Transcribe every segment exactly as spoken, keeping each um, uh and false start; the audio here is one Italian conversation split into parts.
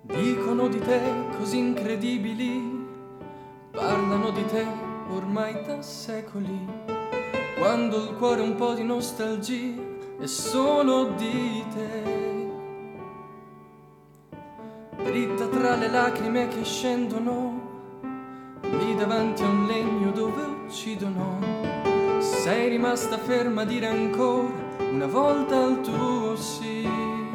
Dicono di te così incredibili, parlano di te ormai da secoli. Quando il cuore ha un po' di nostalgia è solo di te. Dritta tra le lacrime che scendono, lì davanti a un legno dove uccidono, sei rimasta ferma a dire ancora una volta il tuo sì.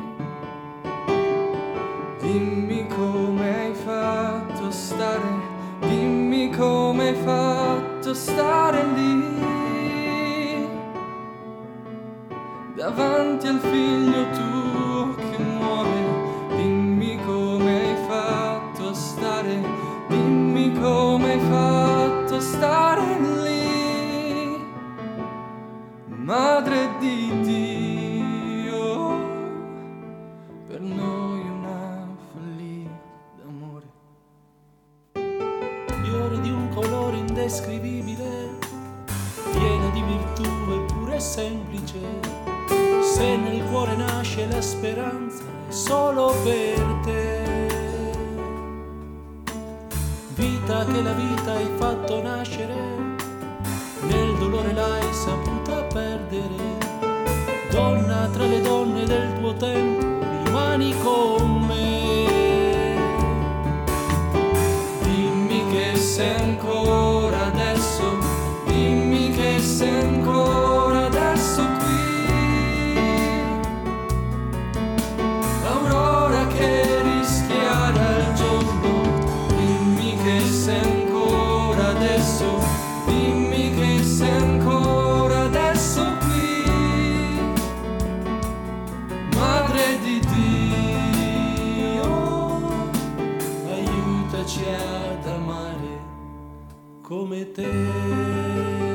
Dimmi come hai fatto a stare, dimmi come hai fatto a stare lì, davanti al figlio tuo che muore. Dimmi come hai fatto a stare, dimmi come hai fatto a stare lì, madre di Dio, per noi una follia d'amore. Fiore di un colore indescrivibile, piena di virtù eppure semplice. Se nel cuore nasce la speranza è solo per te. Vita che la vita hai fatto nascere, nel dolore l'hai saputa perdere. Donna tra le donne del tuo tempo, rimani con me. Dimmi che sei ancora adesso, dimmi che sei ancora adesso qui, l'aurora che rischiara il giorno. Dimmi che sei ancora adesso, dimmi che sei ancora adesso qui, madre di Dio, aiutaci ad amare come te.